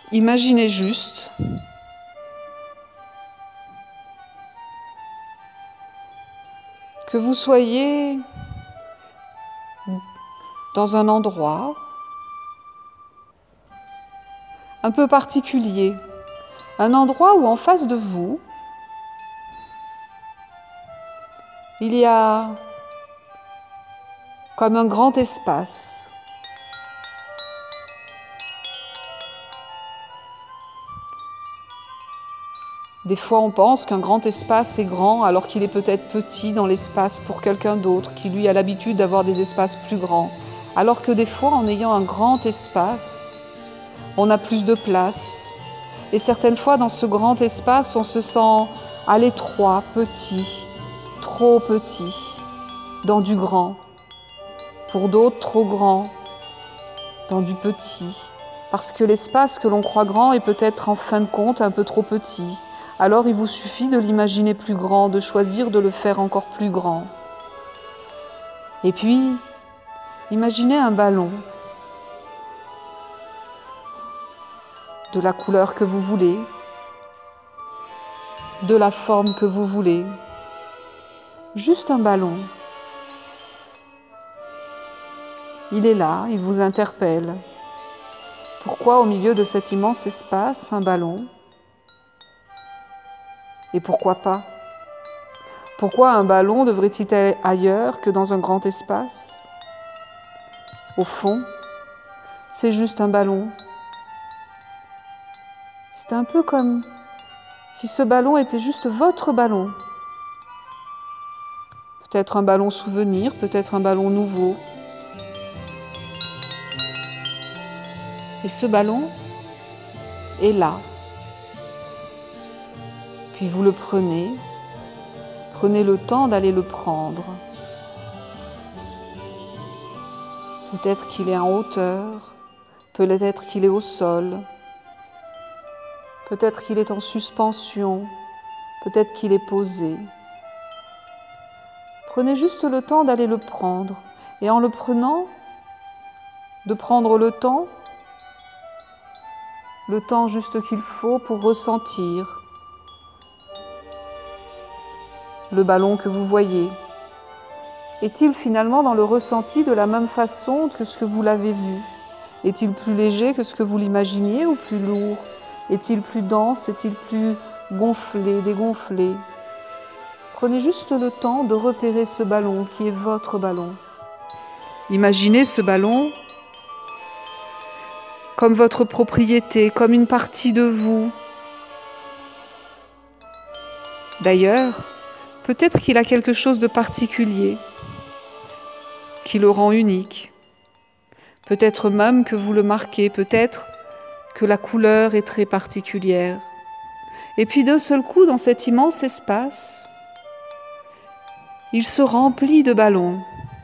Imaginez juste que vous soyez dans un endroit un peu particulier, un endroit où en face de vous, il y a comme un grand espace. Des fois, on pense qu'un grand espace est grand alors qu'il est peut-être petit dans l'espace pour quelqu'un d'autre qui, lui, a l'habitude d'avoir des espaces plus grands. Alors que des fois, en ayant un grand espace, on a plus de place. Et certaines fois, dans ce grand espace, on se sent à l'étroit, petit, trop petit, dans du grand. Pour d'autres, trop grand, dans du petit. Parce que l'espace que l'on croit grand est peut-être en fin de compte un peu trop petit. Alors il vous suffit de l'imaginer plus grand, de choisir de le faire encore plus grand. Et puis, imaginez un ballon de la couleur que vous voulez, de la forme que vous voulez. Juste un ballon. Il est là, il vous interpelle. Pourquoi au milieu de cet immense espace, un ballon ? Et pourquoi pas ? Pourquoi un ballon devrait-il être ailleurs que dans un grand espace ? Au fond, c'est juste un ballon. C'est un peu comme si ce ballon était juste votre ballon. Peut-être un ballon souvenir, peut-être un ballon nouveau. Et ce ballon est là. Puis vous le prenez le temps d'aller le prendre. Peut-être qu'il est en hauteur, peut-être qu'il est au sol, peut-être qu'il est en suspension, peut-être qu'il est posé. Prenez juste le temps d'aller le prendre, et en le prenant, de prendre le temps juste qu'il faut pour ressentir le ballon que vous voyez. Est-il finalement dans le ressenti de la même façon que ce que vous l'avez vu ? Est-il plus léger que ce que vous l'imaginiez ou plus lourd ? Est-il plus dense ? Est-il plus gonflé, dégonflé ? Prenez juste le temps de repérer ce ballon qui est votre ballon. Imaginez ce ballon comme votre propriété, comme une partie de vous. D'ailleurs, peut-être qu'il a quelque chose de particulier, qui le rend unique. Peut-être même que vous le marquez, peut-être que la couleur est très particulière. Et puis d'un seul coup, dans cet immense espace, il se remplit de ballons.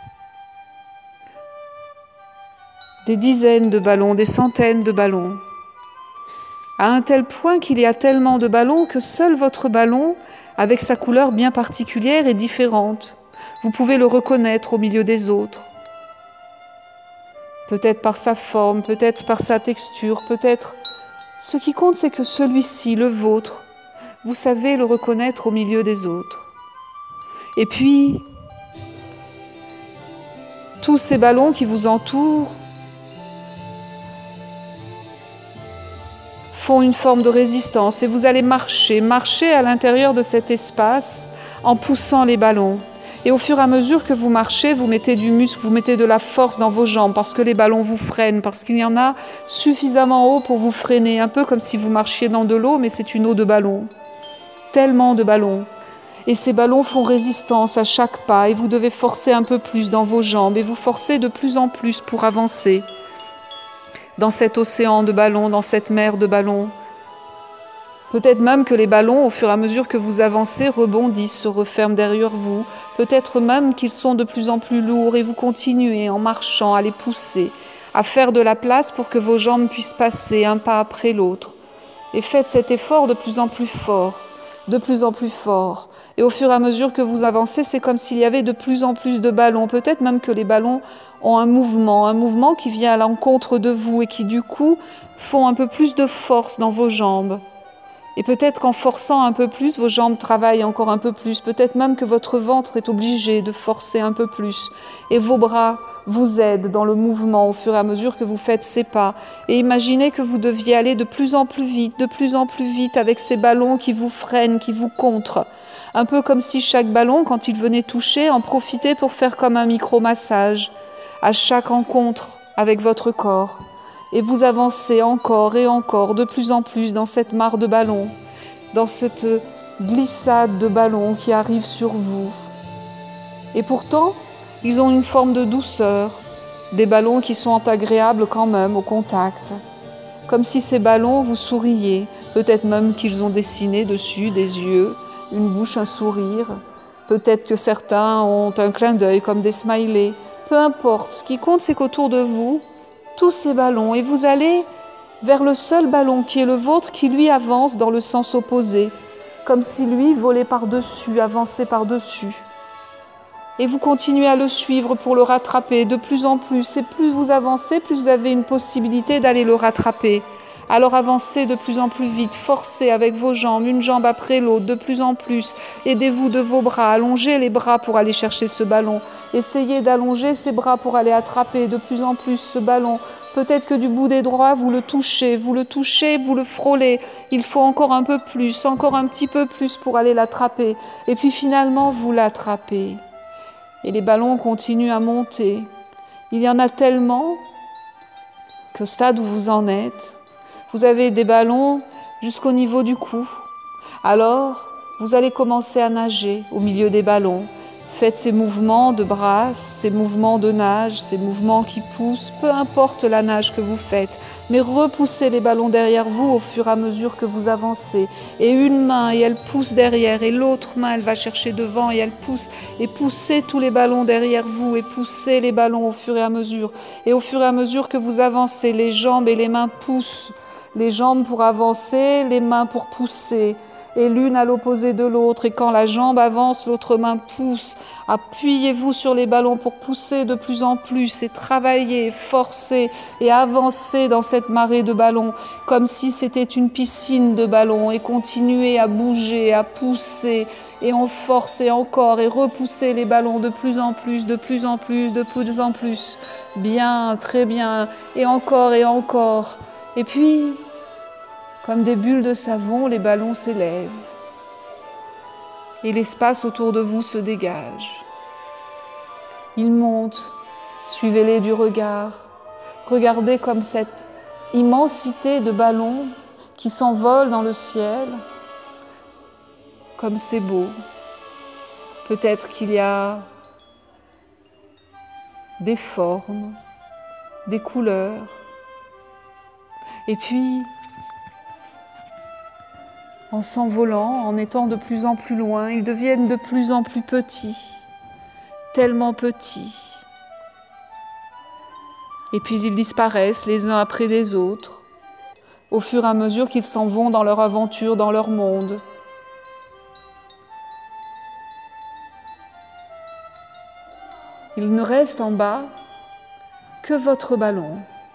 Des dizaines de ballons, des centaines de ballons. À un tel point qu'il y a tellement de ballons que seul votre ballon, avec sa couleur bien particulière, est différente. Vous pouvez le reconnaître au milieu des autres. Peut-être par sa forme, peut-être par sa texture, peut-être... Ce qui compte, c'est que celui-ci, le vôtre, vous savez le reconnaître au milieu des autres. Et puis, tous ces ballons qui vous entourent font une forme de résistance et vous allez marcher à l'intérieur de cet espace en poussant les ballons. Et au fur et à mesure que vous marchez, vous mettez du muscle, vous mettez de la force dans vos jambes parce que les ballons vous freinent, parce qu'il y en a suffisamment haut pour vous freiner, un peu comme si vous marchiez dans de l'eau, mais c'est une eau de ballon. Tellement de ballons. Et ces ballons font résistance à chaque pas et vous devez forcer un peu plus dans vos jambes et vous forcez de plus en plus pour avancer dans cet océan de ballons, dans cette mer de ballons. Peut-être même que les ballons, au fur et à mesure que vous avancez, rebondissent, se referment derrière vous. Peut-être même qu'ils sont de plus en plus lourds et vous continuez en marchant à les pousser, à faire de la place pour que vos jambes puissent passer un pas après l'autre. Et faites cet effort de plus en plus fort. de plus en plus fort. Et au fur et à mesure que vous avancez, c'est comme s'il y avait de plus en plus de ballons. Peut-être même que les ballons ont un mouvement qui vient à l'encontre de vous et qui du coup font un peu plus de force dans vos jambes. Et peut-être qu'en forçant un peu plus, vos jambes travaillent encore un peu plus. Peut-être même que votre ventre est obligé de forcer un peu plus. Et vos bras vous aident dans le mouvement au fur et à mesure que vous faites ces pas. Et imaginez que vous deviez aller de plus en plus vite avec ces ballons qui vous freinent, qui vous contrent. Un peu comme si chaque ballon, quand il venait toucher, en profitait pour faire comme un micro-massage à chaque rencontre avec votre corps. Et vous avancez encore et encore, de plus en plus dans cette mare de ballons, dans cette glissade de ballons qui arrive sur vous. Et pourtant, ils ont une forme de douceur, des ballons qui sont agréables quand même au contact. Comme si ces ballons vous souriaient, peut-être même qu'ils ont dessiné dessus des yeux, une bouche, un sourire. Peut-être que certains ont un clin d'œil comme des smileys. Peu importe, ce qui compte c'est qu'autour de vous, tous ces ballons, et vous allez vers le seul ballon qui est le vôtre, qui lui avance dans le sens opposé, comme si lui volait par-dessus, avançait par-dessus. Et vous continuez à le suivre pour le rattraper de plus en plus, et plus vous avancez, plus vous avez une possibilité d'aller le rattraper. Alors avancez de plus en plus vite, forcez avec vos jambes, une jambe après l'autre, de plus en plus. Aidez-vous de vos bras, allongez les bras pour aller chercher ce ballon. Essayez d'allonger ces bras pour aller attraper de plus en plus ce ballon. Peut-être que du bout des doigts, vous le touchez, vous le frôlez. Il faut encore un peu plus, encore un petit peu plus pour aller l'attraper. Et puis finalement, vous l'attrapez. Et les ballons continuent à monter. Il y en a tellement qu'au stade où vous en êtes, vous avez des ballons jusqu'au niveau du cou. Alors, vous allez commencer à nager au milieu des ballons. Faites ces mouvements de brasse, ces mouvements de nage, ces mouvements qui poussent, peu importe la nage que vous faites, mais repoussez les ballons derrière vous au fur et à mesure que vous avancez. Et une main, et elle pousse derrière, et l'autre main, elle va chercher devant, et elle pousse. Et poussez tous les ballons derrière vous, et poussez les ballons au fur et à mesure. Et au fur et à mesure que vous avancez, les jambes et les mains poussent. Les jambes pour avancer, les mains pour pousser. Et l'une à l'opposé de l'autre. Et quand la jambe avance, l'autre main pousse. Appuyez-vous sur les ballons pour pousser de plus en plus et travailler, forcer et avancer dans cette marée de ballons, comme si c'était une piscine de ballons. Et continuez à bouger, à pousser, et on force et encore, et repousser les ballons de plus en plus, de plus en plus, de plus en plus. Bien, très bien, et encore et encore. Et puis, comme des bulles de savon, les ballons s'élèvent et l'espace autour de vous se dégage. Ils montent, suivez-les du regard. Regardez comme cette immensité de ballons qui s'envolent dans le ciel, comme c'est beau. Peut-être qu'il y a des formes, des couleurs, et puis, en s'envolant, en étant de plus en plus loin, ils deviennent de plus en plus petits, tellement petits. Et puis ils disparaissent les uns après les autres, au fur et à mesure qu'ils s'en vont dans leur aventure, dans leur monde. Il ne reste en bas que votre ballon.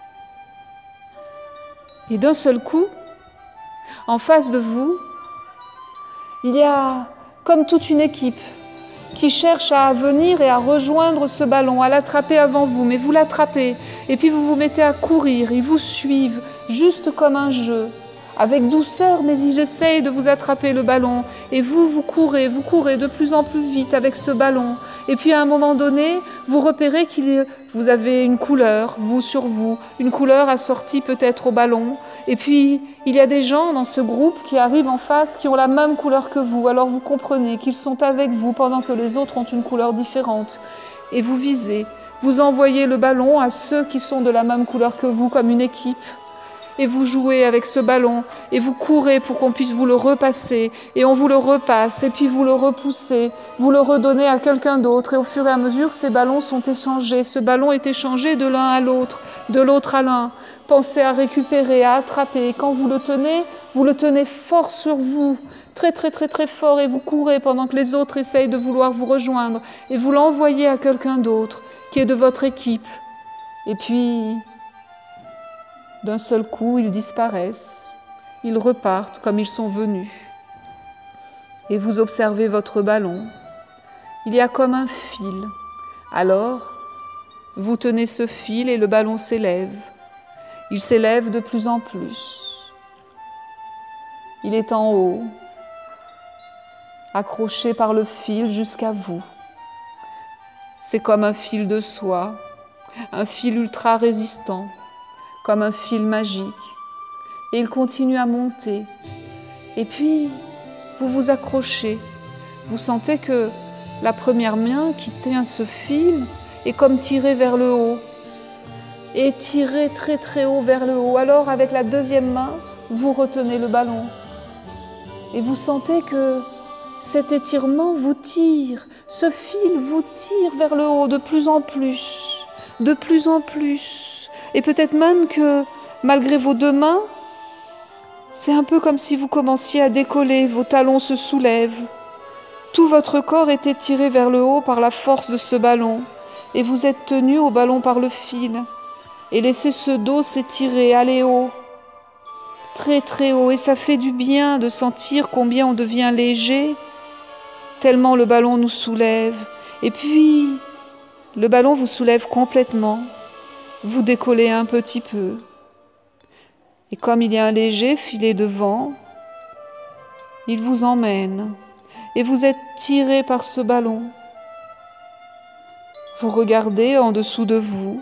Et d'un seul coup, en face de vous, il y a comme toute une équipe qui cherche à venir et à rejoindre ce ballon, à l'attraper avant vous, mais vous l'attrapez. Et puis vous vous mettez à courir, ils vous suivent, juste comme un jeu, avec douceur, mais ils essayent de vous attraper le ballon. Et vous courez de plus en plus vite avec ce ballon. Et puis à un moment donné, vous repérez vous avez une couleur, vous sur vous, une couleur assortie peut-être au ballon. Et puis il y a des gens dans ce groupe qui arrivent en face, qui ont la même couleur que vous. Alors vous comprenez qu'ils sont avec vous pendant que les autres ont une couleur différente. Et vous visez, vous envoyez le ballon à ceux qui sont de la même couleur que vous, comme une équipe. et vous jouez avec ce ballon, et vous courez pour qu'on puisse vous le repasser, et on vous le repasse, et puis vous le repoussez, vous le redonnez à quelqu'un d'autre, et au fur et à mesure, ces ballons sont échangés. Ce ballon est échangé de l'un à l'autre, de l'autre à l'un. Pensez à récupérer, à attraper, et quand vous le tenez fort sur vous, très très très très fort, et vous courez pendant que les autres essayent de vouloir vous rejoindre, et vous l'envoyez à quelqu'un d'autre, qui est de votre équipe. Et puis, d'un seul coup, ils disparaissent, ils repartent comme ils sont venus. Et vous observez votre ballon. Il y a comme un fil. Alors, vous tenez ce fil et le ballon s'élève. Il s'élève de plus en plus. Il est en haut, accroché par le fil jusqu'à vous. C'est comme un fil de soie, un fil ultra résistant, comme un fil magique. Et il continue à monter. Et puis, vous vous accrochez. Vous sentez que la première main qui tient ce fil est comme tirée vers le haut. Et tirée très très haut vers le haut. Alors, avec la deuxième main, vous retenez le ballon. Et vous sentez que cet étirement vous tire. Ce fil vous tire vers le haut de plus en plus. De plus en plus. Et peut-être même que, malgré vos deux mains, c'est un peu comme si vous commenciez à décoller, vos talons se soulèvent. Tout votre corps est étiré vers le haut par la force de ce ballon, et vous êtes tenu au ballon par le fil, et laissez ce dos s'étirer, aller haut, très très haut, et ça fait du bien de sentir combien on devient léger, tellement le ballon nous soulève. Et puis, le ballon vous soulève complètement, vous décollez un petit peu. Et comme il y a un léger filet de vent, il vous emmène et vous êtes tiré par ce ballon. Vous regardez en dessous de vous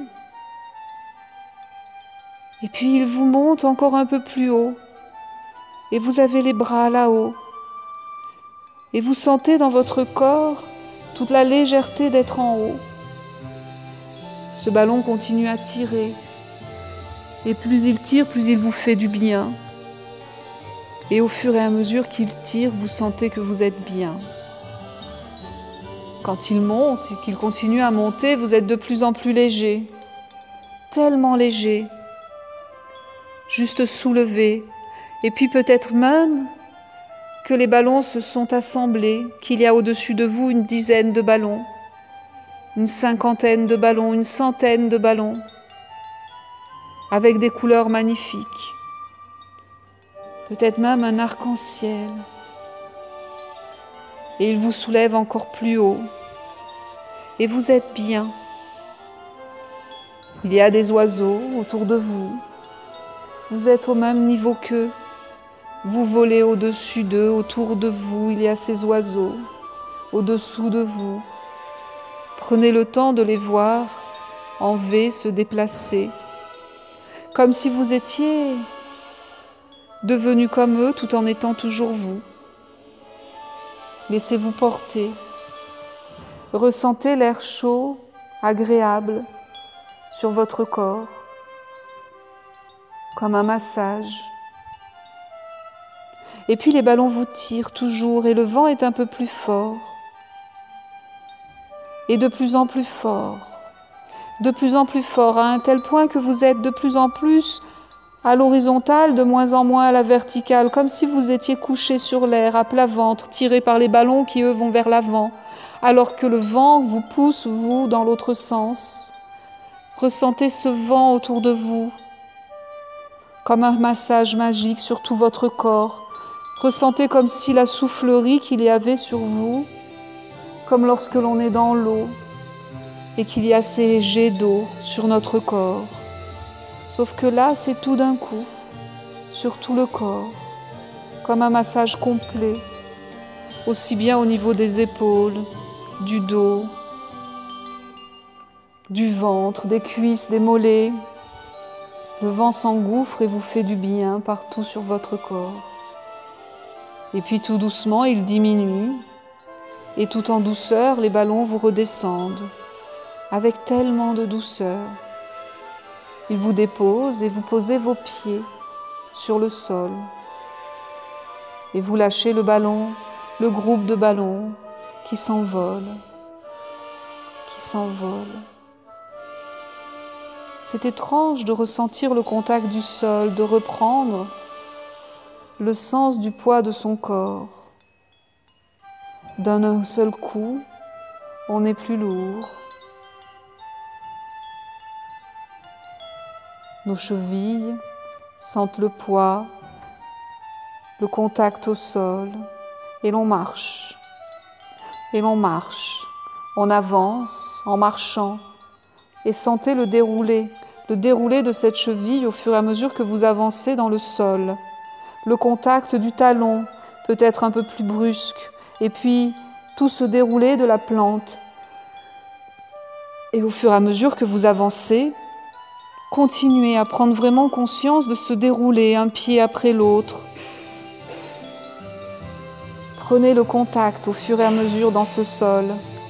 et puis il vous monte encore un peu plus haut et vous avez les bras là-haut et vous sentez dans votre corps toute la légèreté d'être en haut. Ce ballon continue à tirer. Et plus il tire, plus il vous fait du bien. Et au fur et à mesure qu'il tire, vous sentez que vous êtes bien. Quand il monte et qu'il continue à monter, vous êtes de plus en plus léger. Tellement léger. Juste soulevé. Et puis peut-être même que les ballons se sont assemblés, qu'il y a au-dessus de vous une dizaine de ballons, une cinquantaine de ballons, une centaine de ballons, avec des couleurs magnifiques, peut-être même un arc-en-ciel. Et il vous soulève encore plus haut, et vous êtes bien. Il y a des oiseaux autour de vous, vous êtes au même niveau qu'eux, vous volez au-dessus d'eux, autour de vous, il y a ces oiseaux, au-dessous de vous. Prenez le temps de les voir en V se déplacer, comme si vous étiez devenus comme eux tout en étant toujours vous. Laissez-vous porter. Ressentez l'air chaud, agréable sur votre corps, comme un massage. Et puis les ballons vous tirent toujours et le vent est un peu plus fort et de plus en plus fort. De plus en plus fort, à un tel point que vous êtes de plus en plus à l'horizontale, de moins en moins à la verticale, comme si vous étiez couché sur l'air, à plat ventre, tiré par les ballons qui, eux, vont vers l'avant, alors que le vent vous pousse, vous, dans l'autre sens. Ressentez ce vent autour de vous, comme un massage magique sur tout votre corps. Ressentez comme si la soufflerie qu'il y avait sur vous, comme lorsque l'on est dans l'eau, et qu'il y a ces jets d'eau sur notre corps. Sauf que là, c'est tout d'un coup, sur tout le corps, comme un massage complet, aussi bien au niveau des épaules, du dos, du ventre, des cuisses, des mollets. Le vent s'engouffre et vous fait du bien partout sur votre corps. Et puis tout doucement, il diminue, et tout en douceur, les ballons vous redescendent, avec tellement de douceur. Ils vous déposent et vous posez vos pieds sur le sol. Et vous lâchez le ballon, le groupe de ballons qui s'envole, qui s'envole. C'est étrange de ressentir le contact du sol, de reprendre le sens du poids de son corps. D'un seul coup, on n'est plus lourd. Nos chevilles sentent le poids, le contact au sol, et l'on marche. Et l'on marche. On avance en marchant. Et sentez le déroulé de cette cheville au fur et à mesure que vous avancez dans le sol. Le contact du talon peut être un peu plus brusque, et puis tout ce déroulé de la plante. Et au fur et à mesure que vous avancez, continuez à prendre vraiment conscience de ce déroulé, un pied après l'autre. Prenez le contact au fur et à mesure dans ce sol.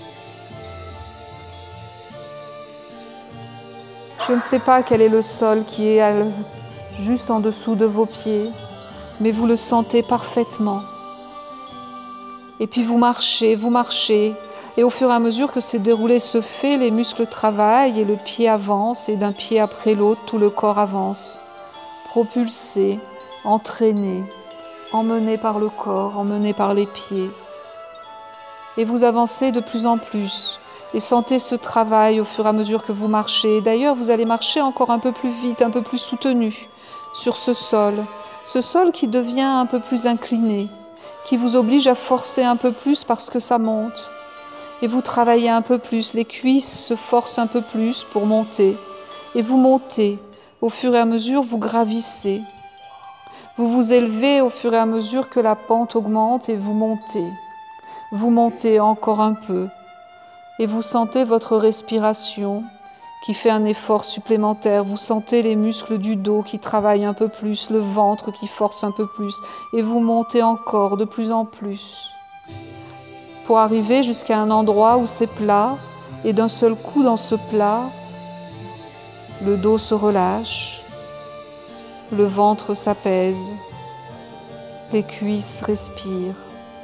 Je ne sais pas quel est le sol qui est juste en dessous de vos pieds, mais vous le sentez parfaitement. Et puis vous marchez, et au fur et à mesure que ce déroulé se fait, les muscles travaillent et le pied avance, et d'un pied après l'autre, tout le corps avance. Propulsé, entraîné, emmené par le corps, emmené par les pieds. Et vous avancez de plus en plus, et sentez ce travail au fur et à mesure que vous marchez. D'ailleurs, vous allez marcher encore un peu plus vite, un peu plus soutenu sur ce sol qui devient un peu plus incliné, qui vous oblige à forcer un peu plus parce que ça monte. Et vous travaillez un peu plus, les cuisses se forcent un peu plus pour monter. Et vous montez, au fur et à mesure, vous gravissez. Vous vous élevez au fur et à mesure que la pente augmente et vous montez. Vous montez encore un peu. Et vous sentez votre respiration qui fait un effort supplémentaire. Vous sentez les muscles du dos qui travaillent un peu plus, le ventre qui force un peu plus. Et vous montez encore de plus en plus, pour arriver jusqu'à un endroit où c'est plat. Et d'un seul coup, dans ce plat, le dos se relâche, le ventre s'apaise, les cuisses respirent.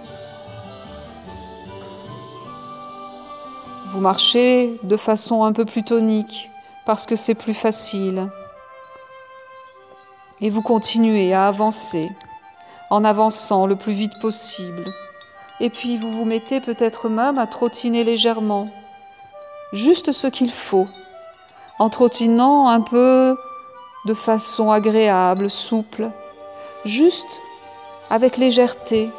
Vous marchez de façon un peu plus tonique parce que c'est plus facile. Et vous continuez à avancer, en avançant le plus vite possible. Et puis vous vous mettez peut-être même à trottiner légèrement, juste ce qu'il faut, en trottinant un peu de façon agréable, souple, juste avec légèreté.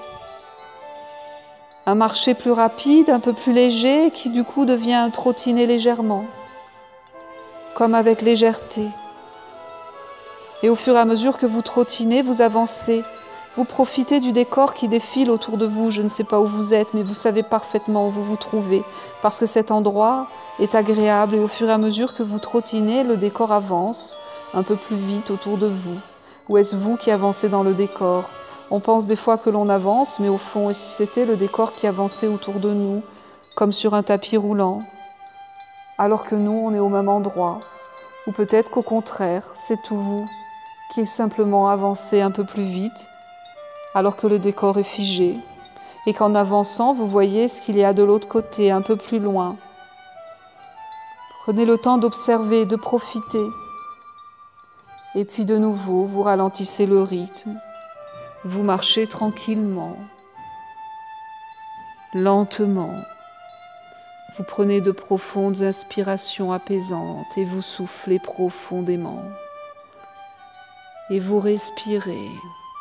Un marché plus rapide, un peu plus léger, qui du coup devient un trottiner légèrement, comme avec légèreté. Et au fur et à mesure que vous trottinez, vous avancez, vous profitez du décor qui défile autour de vous. Je ne sais pas où vous êtes, mais vous savez parfaitement où vous vous trouvez, parce que cet endroit est agréable et au fur et à mesure que vous trottinez, le décor avance un peu plus vite autour de vous. Ou est-ce vous qui avancez dans le décor ? On pense des fois que l'on avance, mais au fond, et si c'était le décor qui avançait autour de nous, comme sur un tapis roulant, alors que nous, on est au même endroit, ou peut-être qu'au contraire, c'est tout vous qui simplement avancez un peu plus vite, alors que le décor est figé, et qu'en avançant, vous voyez ce qu'il y a de l'autre côté, un peu plus loin. Prenez le temps d'observer, de profiter, et puis de nouveau, vous ralentissez le rythme. Vous marchez tranquillement, lentement. Vous prenez de profondes inspirations apaisantes et vous soufflez profondément. Et vous respirez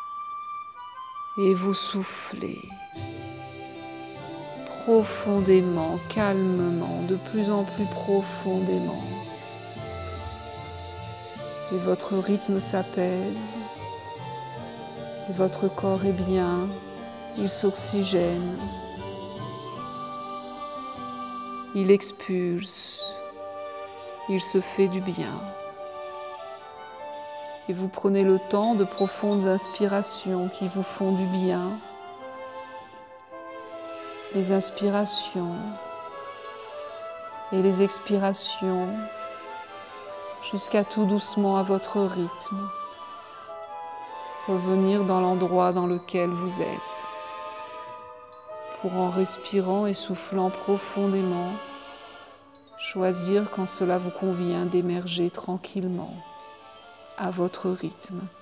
et vous soufflez profondément, calmement, de plus en plus profondément. Et votre rythme s'apaise. Et votre corps est bien, il s'oxygène, il expulse, il se fait du bien. Et vous prenez le temps de profondes inspirations qui vous font du bien. Les inspirations et les expirations, jusqu'à tout doucement à votre rythme. revenir dans l'endroit dans lequel vous êtes, pour en respirant et soufflant profondément, choisir quand cela vous convient d'émerger tranquillement, à votre rythme.